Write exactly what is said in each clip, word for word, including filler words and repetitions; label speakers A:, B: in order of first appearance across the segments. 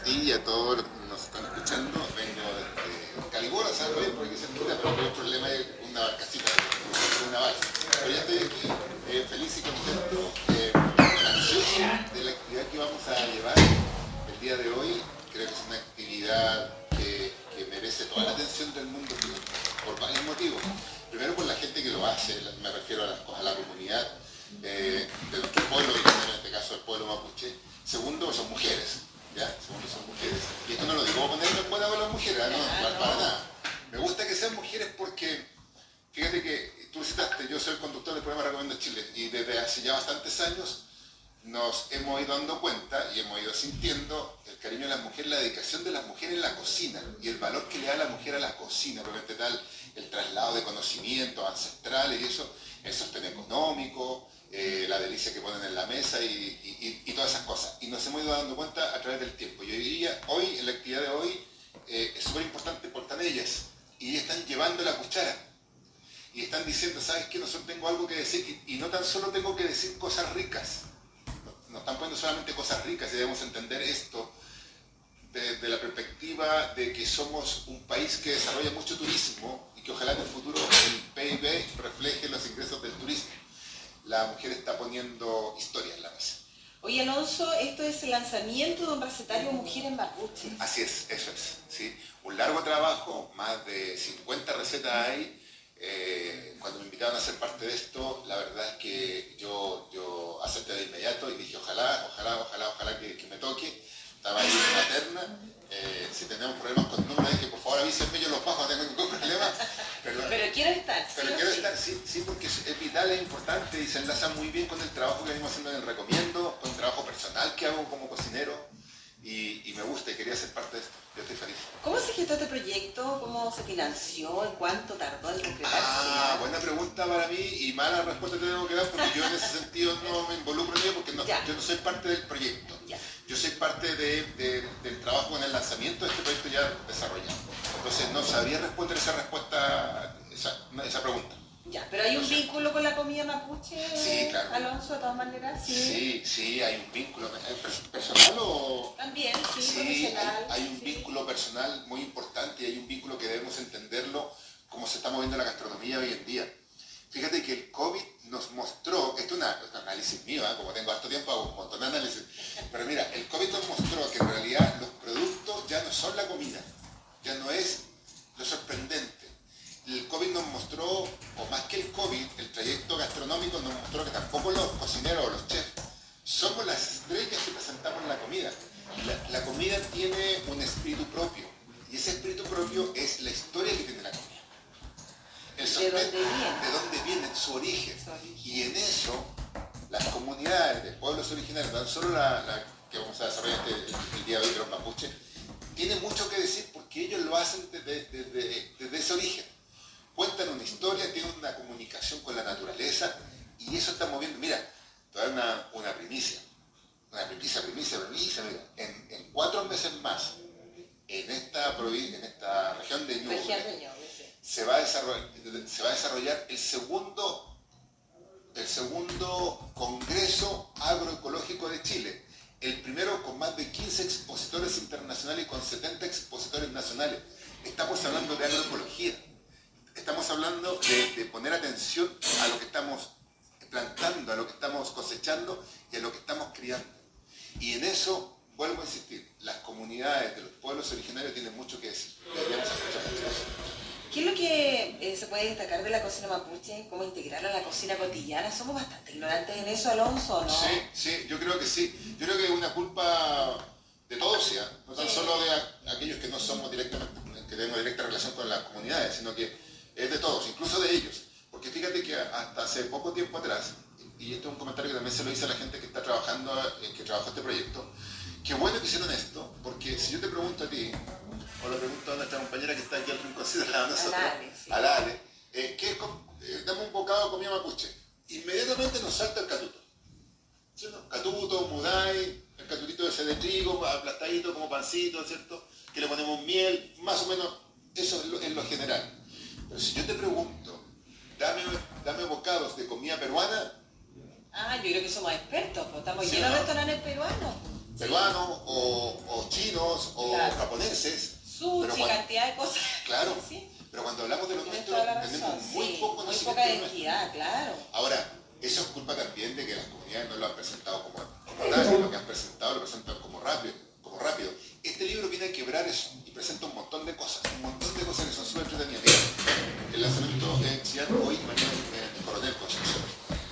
A: ti y a todos los que nos están escuchando. Vengo de Calibora, ¿sabes? Oye, porque se quita, pero el problema es una barcacita, una balsa. Pero ya estoy aquí, eh, feliz y contento, eh, ansioso de la actividad que vamos a llevar el día de hoy. Creo que es una actividad que, que merece toda la atención del mundo por varios motivos. Primero por la gente que lo hace, me refiero a la, a la comunidad eh, de nuestro pueblo, en este caso el pueblo mapuche. Segundo, son mujeres, ¿ya? Segundo, son mujeres. Y esto no lo digo para ponerme en buena con las mujeres, no, para, para nada. Me gusta que sean mujeres porque, fíjate que tú citaste, yo soy el conductor del programa Recomiendo Chile y desde hace ya bastantes años nos hemos ido dando cuenta y hemos ido sintiendo el cariño de las mujeres, la dedicación de las mujeres en la cocina y el valor que le da la mujer a la cocina, probablemente tal, el traslado de conocimientos ancestrales y eso, el sostén económico, eh, la delicia que ponen en la mesa y, y, y todas esas cosas. Y nos hemos ido dando cuenta a través del tiempo. Yo diría, hoy, en la actividad de hoy, eh, es súper importante porque están ellas y ellas están llevando la cuchara. Y están diciendo, ¿sabes qué? Nosotros tengo algo que decir y, y no tan solo tengo que decir cosas ricas. Nos están poniendo solamente cosas ricas y debemos entender esto desde la perspectiva de que somos un país que desarrolla mucho turismo y que ojalá en el futuro el P I B refleje los ingresos del turismo. La mujer está poniendo historia en la mesa.
B: Oye, Alonso, esto es el lanzamiento de un recetario Mujeres Mapuche.
A: Así es, eso es, ¿sí? Un largo trabajo, más de cincuenta recetas hay. Eh, cuando me invitaron a ser parte de esto, la verdad es que yo, yo acepté de inmediato y dije ojalá, ojalá, ojalá, ojalá que, que me toque. Estaba ahí en la terna. Eh, si tenemos problemas con números, dije por favor avísenme, yo los bajo, no tengo ningún problema. Pero,
B: pero quiero estar.
A: Pero
B: ¿sí
A: quiero
B: sí?
A: estar, sí, sí, porque es vital, es importante y se enlaza muy bien con el trabajo que venimos haciendo en el Recomiendo, con el trabajo personal que hago como cocinero. Y, y me gusta y quería ser parte de esto. Yo estoy feliz.
B: ¿Cómo se gestó este proyecto? ¿Cómo se financió? ¿En cuánto tardó en concretarse?
A: Ah, buena pregunta para mí y mala respuesta te tengo que dar porque yo en ese sentido no me involucro en ello porque no, yo no soy parte del proyecto.
B: Ya.
A: Yo soy parte de, de, del trabajo en el lanzamiento de este proyecto ya desarrollado. Entonces no sabría responder esa respuesta, esa, esa pregunta.
B: Ya, pero hay un no sé. vínculo con la comida mapuche,
A: sí, claro.
B: Alonso, de todas maneras. Sí,
A: sí, sí hay un vínculo. ¿Personal o...?
B: También, sí,
A: sí
B: profesional.
A: Hay, hay un
B: sí.
A: vínculo personal muy importante y hay un vínculo que debemos entenderlo como se está moviendo la gastronomía hoy en día. Fíjate que el COVID nos mostró, esto es un análisis mío, ¿eh? Como tengo harto tiempo hago un montón de análisis, pero mira, el COVID nos mostró que en realidad los productos ya no son la comida, ya no es lo sorprendente. El COVID nos mostró, o más que el COVID, el trayecto gastronómico nos mostró que tampoco los cocineros o los chefs somos las estrellas que presentamos en la comida. La, la comida tiene un espíritu propio, y ese espíritu propio es la historia que tiene la comida. El
B: ¿De dónde viene?
A: De dónde viene, su origen. su origen. Y en eso, las comunidades de pueblos originarios, no solo la, la que vamos a desarrollar este, el, el día de hoy de los mapuches, tienen mucho que decir porque ellos lo hacen desde, desde, desde ese origen. Cuentan una historia, tienen una comunicación con la naturaleza y eso está moviendo. Mira, te voy a dar una, una primicia, una primicia, primicia, primicia, mira, en, en cuatro meses más, en esta, en esta región de Ñuble,
B: región de Ñuble sí.
A: se, va a desarrollar, se va a desarrollar el segundo, el segundo Congreso Agroecológico de Chile, el primero con más de quince expositores internacionales y con setenta expositores nacionales. Estamos hablando de agroecología. Estamos hablando de, de poner atención a lo que estamos plantando, a lo que estamos cosechando y a lo que estamos criando. Y en eso, vuelvo a insistir, las comunidades de los pueblos originarios tienen mucho que decir. Deberíamos escuchar mucho eso.
B: ¿Qué es lo que eh, se puede destacar de la cocina mapuche? ¿Cómo integrarla a la cocina cotidiana? Somos bastante ignorantes en eso, Alonso, ¿no?
A: Sí, sí, yo creo que sí. Yo creo que es una culpa de todos, ¿ya? No tan sí. solo de a, aquellos que no somos directamente, que tenemos directa relación con las comunidades, sino que es de todos, incluso de ellos. Porque fíjate que hasta hace poco tiempo atrás, y esto es un comentario que también se lo hice a la gente que está trabajando, que trabajó este proyecto, qué bueno que hicieron esto, porque si yo te pregunto a ti, o le pregunto a nuestra compañera que está aquí al rinconcito de nosotros,
B: a la Ale, sí.
A: a la Ale, eh, ¿qué es, eh, dame un bocado de comida mapuche? Inmediatamente nos salta el catuto. ¿Sí, no? Catuto, mudai, el catutito ese de trigo, aplastadito como pancito, ¿cierto? Que le ponemos miel, más o menos, eso es lo, es lo general. Pero si yo te pregunto, dame, dame bocados de comida peruana...
B: Ah, yo creo que somos expertos, pues estamos
A: ¿sí
B: llenos
A: no?
B: de restaurantes peruanos.
A: peruanos o, o chinos o
B: claro.
A: japoneses.
B: Sushi, cantidad de cosas.
A: Claro,
B: ¿Sí?
A: Pero cuando hablamos de los
B: Tienes
A: nuestros,
B: toda la razón,
A: tenemos muy
B: sí,
A: poco
B: muy
A: conocimiento
B: poca
A: de nuestro.
B: identidad, claro.
A: Ahora, eso es culpa también de que las comunidades no lo han presentado como, como tal, lo que han presentado lo presentan como rápido, como rápido. Este libro viene a quebrar eso y presenta un montón de cosas, un montón de cosas que son súper entretenidas. Mira, el lanzamiento en Chillán hoy, mañana en Coronel Concepción.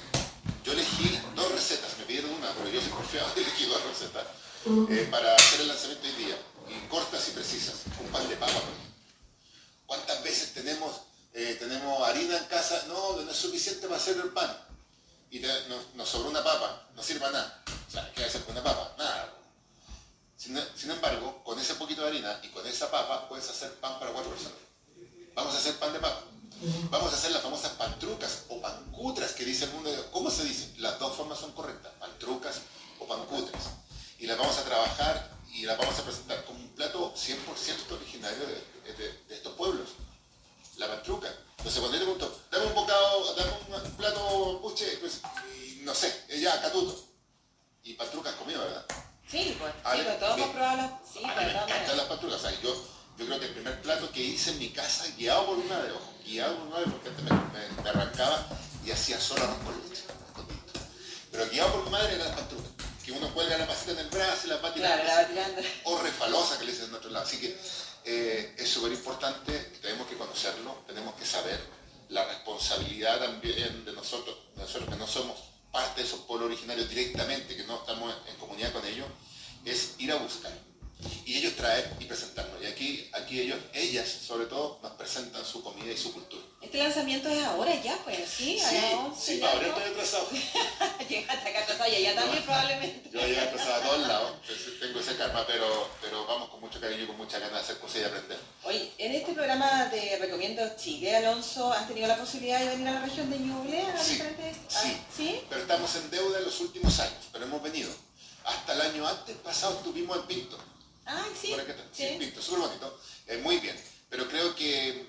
A: Yo elegí dos recetas, me pidieron una, pero yo soy porfiado, elegí dos recetas eh, para hacer el lanzamiento hoy día, y cortas y precisas, un pan de papa, por ejemplo. ¿Cuántas veces tenemos, eh, tenemos harina en casa? No, no es suficiente para hacer el pan. Y te, nos, nos sobró una papa, no sirve nada. O sea, ¿qué hacer con una papa? Nada. Sin, sin embargo, con ese poquito de harina y con esa papa puedes hacer pan para cuatro personas. Vamos a hacer pan de papa. Vamos a hacer las famosas pantrucas o pancutras que dice el mundo. ¿Cómo se dice? Las dos formas son correctas, pantrucas o pancutras. Y las vamos a trabajar y las vamos a presentar como un plato cien por ciento originario de, de, de estos pueblos. La pantruca. Entonces cuando yo te pregunto, dame un bocado, dame un, un plato puche, pues, y no sé, ya, catuto. Y pantruca has comido, ¿verdad?
B: Sí, pues,
A: Ale,
B: sí, pues todos
A: me-
B: hemos probado las... Sí,
A: a mí
B: pues,
A: me
B: todas
A: encantan
B: maneras.
A: las pantrucas. O sea, yo, yo creo que el primer plato que hice en mi casa, guiado por mi madre, ojo, guiado por mi madre, porque antes me, me, me arrancaba y hacía solo arroz con leche, con tinto. Pero guiado por mi madre eran las pantrucas, que uno cuelga la pasita en el brazo y la va tirando.
B: Claro, la va tirando.
A: O refalosa, que le dicen en otro lado. Así que eh, es súper importante, tenemos que conocerlo, tenemos que saber la responsabilidad también de nosotros, de nosotros que no somos parte de esos pueblos originarios directamente, que no estamos en, en comunidad con ellos, es ir a buscar. Y ellos traer y presentarnos. Y aquí, aquí ellos, ellas sobre todo, nos presentan su comida y su cultura.
B: Este lanzamiento es ahora ya, pues, ¿sí? A
A: Sí,
B: las once
A: sí,
B: ya,
A: ahora
B: ¿no?
A: estoy atrasado.
B: Llegaste acá atrasado y allá también probablemente.
A: Yo llegué atrasado a todos lados, entonces tengo ese karma, pero, pero vamos con mucho cariño y con mucha ganas de hacer cosas y aprender.
B: Oye, en este programa de Recomiendo Chile, Alonso, ¿has tenido la posibilidad de venir a la región de Ñuble? A
A: Sí,
B: diferentes-
A: sí.
B: ah, ¿Sí?
A: Pero estamos en deuda en los últimos años, pero hemos venido. Hasta el año antes pasado estuvimos en Pinto.
B: Ay, sí.
A: Por aquí está. Sí,
B: Sí.
A: Pinto, súper bonito. Eh, muy bien. Pero creo que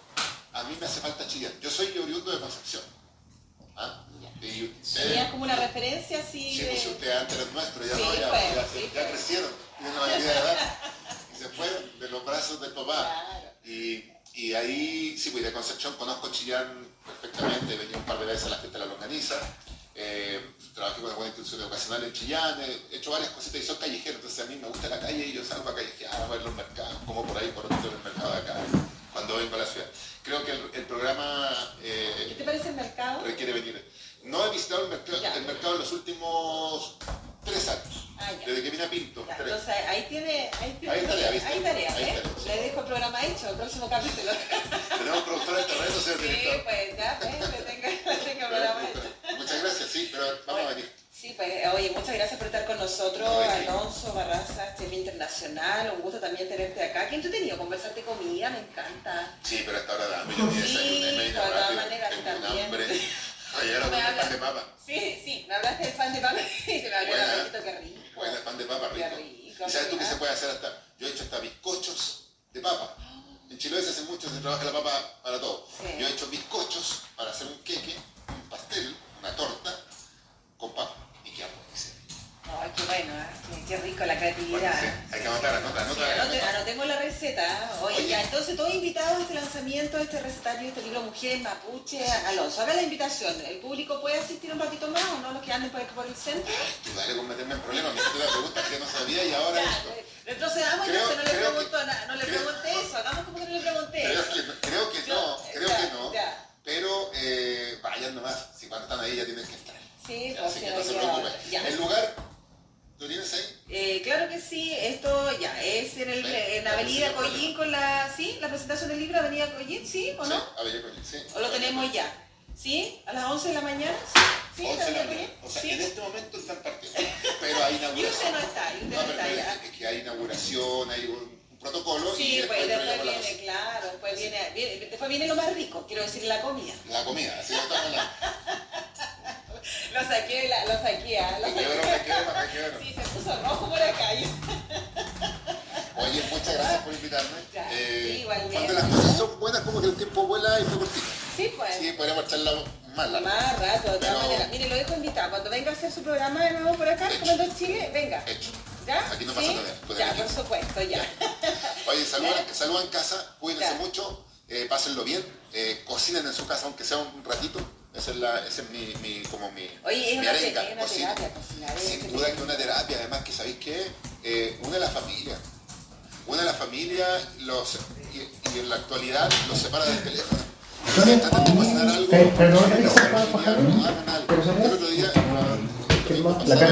A: a mí me hace falta Chillán. Yo soy oriundo de Concepción. ¿Ah? Y ustedes,
B: Tenías como una referencia así
A: sí,
B: de...
A: pues ustedes antes eran nuestros, ya
B: Sí,
A: no, ya,
B: pues,
A: ya,
B: sí,
A: ya
B: pues.
A: crecieron, tienen la mayoría de edad. Y se fueron de los brazos del papá.
B: Claro.
A: Y, y ahí, sí, pues de Concepción conozco Chillán perfectamente, venía un par de veces a la fiesta de la longaniza. Eh, trabajé con alguna institución educacional en Chillán, he hecho varias cositas y soy callejero, entonces a mí me gusta la calle y yo salgo a callejear, a ver los mercados, como por ahí por otro en el mercado de acá, cuando vengo a la ciudad. Creo que el, el programa eh,
B: ¿Qué te parece el mercado?
A: requiere venir. No he visitado el mercado,
B: Ya.
A: el mercado en los últimos tres años,
B: Ah, ya.
A: desde que vine a Pinto.
B: Ya,
A: tres.
B: entonces ahí tiene... Ahí, tiene,
A: Hay tarea, ¿viste?
B: Hay tarea,
A: Hay
B: ¿eh?
A: tarea, sí.
B: Le dejo el programa hecho, el próximo capítulo.
A: Tenemos productor de terreno, señor
B: Sí,
A: director.
B: pues ya, pues, le tengo, le tengo el programa hecho.
A: Muchas gracias, sí, pero vamos a venir.
B: Sí, pues, oye, muchas gracias por estar con nosotros,
A: No, sí.
B: Alonso Barraza, chef internacional, un gusto también tenerte acá. Qué entretenido conversar de comida, me encanta.
A: Sí, pero a esta hora dame yo mi
B: Sí,
A: desayuno, me
B: de todas
A: rápido,
B: maneras,
A: tengo un
B: también.
A: hambre. Oye, ahora
B: Me
A: voy a
B: habla-
A: pan de papa.
B: Sí, sí, me hablaste del pan de papa y se me abrió el
A: Buena.
B: apetito, qué rico.
A: Bueno, el pan de papa
B: Qué
A: rico.
B: rico,
A: ¿Y sabes tú que
B: ¿ah?
A: se puede hacer hasta? Yo he hecho hasta bizcochos de papa. En Chiloé se hace mucho, se trabaja la papa para todo.
B: Sí.
A: Yo he hecho bizcochos para hacer un queque, un pastel, una torta con papa. Y qué buenísimo.
B: Ay, qué bueno, ¿eh? qué, qué rico la
A: Bueno,
B: creatividad.
A: sí, hay que anotar, anotar,
B: Sí,
A: anotar.
B: anote- anotemos la receta. ¿eh? Oye,
A: Oye.
B: ya, entonces todos invitados a este lanzamiento, a este recetario, este libro Mujeres Mapuche. Alonso, haga la invitación. ¿El público puede asistir un ratito más o no? Los que anden por, por el centro.
A: Tú dale con meterme en problemas, me hiciste una pregunta que no sabía y ahora
B: Ya,
A: esto.
B: eh, retrocedamos,
A: Creo-
B: entonces no le
A: creo
B: pregunto
A: que-
B: nada, no le
A: creo-
B: pregunté eso, hagamos como que no le pregunté
A: Creo
B: eso.
A: que, creo que
B: Yo-
A: no, creo
B: ya,
A: que no.
B: ya.
A: Pero eh, vayan nomás, si cuando están ahí ya tienen que estar.
B: Sí,
A: Ya,
B: pues
A: así
B: sí,
A: que
B: no
A: no se
B: queda
A: preocupen.
B: otra. Ya.
A: El lugar, ¿tú tienes ahí?
B: Eh, claro que sí, esto ya es en, el,
A: Ven,
B: en
A: la
B: Avenida
A: presentación.
B: Collín con la, ¿sí? La presentación del libro Avenida Collín, ¿sí o no?
A: Sí, a ver, yo con- sí.
B: ¿O lo tenemos ya? ¿Sí? ¿A las once de la mañana? ¿Sí?
A: once de la
B: Avenida
A: mañana.
B: Collín?
A: O sea,
B: ¿Sí?
A: en este momento están partiendo. Pero hay
B: Y usted
A: inauguración.
B: no está, y usted
A: No,
B: no,
A: pero
B: está
A: es
B: ya.
A: que- es que hay inauguración, hay un, un protocolo y
B: Sí,
A: después,
B: pues
A: yo
B: después
A: llamo a la
B: viene,
A: cosa.
B: claro, después viene, viene, después viene lo más rico, quiero decir la comida.
A: La comida, así lo estamos hablando.
B: Lo saqué, la- lo saqué, ¿ah? Lo
A: Me quedo,
B: saqué.
A: me quedo, me quedo.
B: Sí, se puso rojo por acá.
A: Oye, muchas gracias por invitarme.
B: Ya,
A: Eh,
B: sí, igualmente.
A: Cuando las cosas son buenas, como que el tiempo vuela y fue cortito.
B: Sí, pues.
A: Sí, podríamos echarla más larga.
B: Más rato, de todas
A: Pero-
B: maneras. Mire, lo dejo invitado. Cuando venga a hacer su programa de nuevo por acá,
A: Hecho.
B: Comiendo Chile, venga.
A: Hecho.
B: ¿Ya?
A: Aquí no
B: ¿Sí?
A: pasa nada. Con el
B: Ya,
A: equipo.
B: por supuesto, ya.
A: Oye, saludan, saludan en casa, cuídense
B: Ya.
A: mucho, eh, pásenlo bien, eh, cocinen en su casa aunque sea un ratito. Esa es, la, esa es mi, mi, como mi,
B: Oye, es
A: mi
B: una,
A: arenga,
B: es una
A: cocinen.
B: terapia cocinar. es
A: Sin
B: que-
A: duda que una terapia, además que sabéis que eh, une a la familia. Une a la familia los, y, y en la actualidad los separa del teléfono. Entonces, tratan de cocinar algo,
C: Pe- perdón,
A: pero
C: ¿esa
A: bueno,
C: fue
A: ya,
C: bajar?
A: hagan algo.
C: ¿Pero se
A: El otro día,
C: ¿Qué más? La